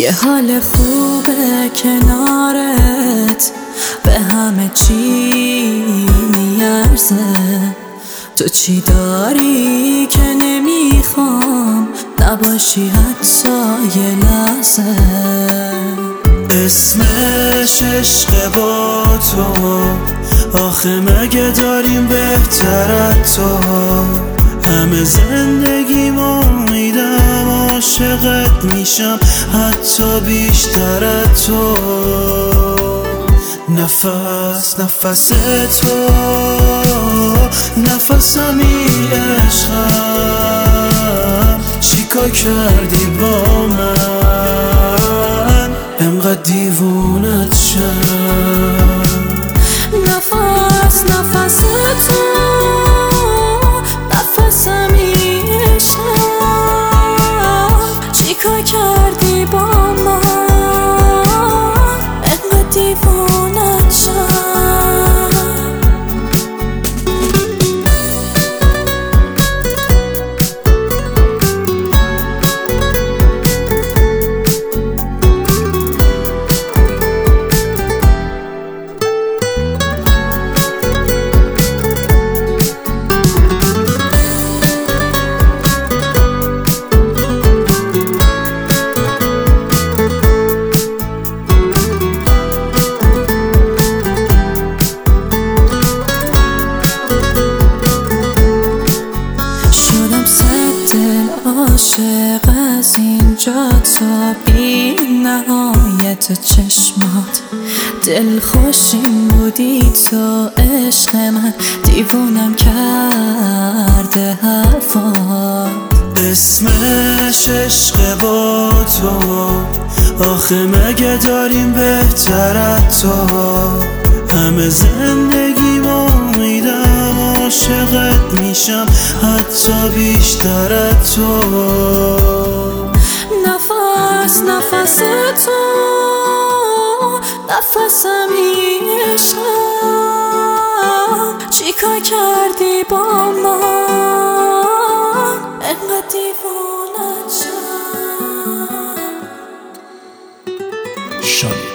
یه حال خوبه کنارت، به همه چی میارزه. تو چی داری که نمیخوام نباشی حتی یه لحظه؟ اسمش عشق با تو، آخه مگه داریم بهتر از تو؟ همه زندگیمو میدم، عاشقت میشم حتی بیشتر از تو. نفس تو نفسمی عشقم، چیکار کردی با من انقدر دیوونت شم؟ نفس تو نفسمی عشقم، چیکار کردی با من انقدر دیوونت شم؟ عاشق از اینجا تا بی نهایت چشمات، دل خوشیم بودی تو عشق من، دیوونم کرده حرفات. اسمش عشق با تو، آخه مگه داریم بهتر از تو؟ همه زندگیمو میدم، عاشقت میشم حتی بیشتر از تو. نفس تو نفسمی عشقم، چیکار کردی با من انقدر دیوونت شم؟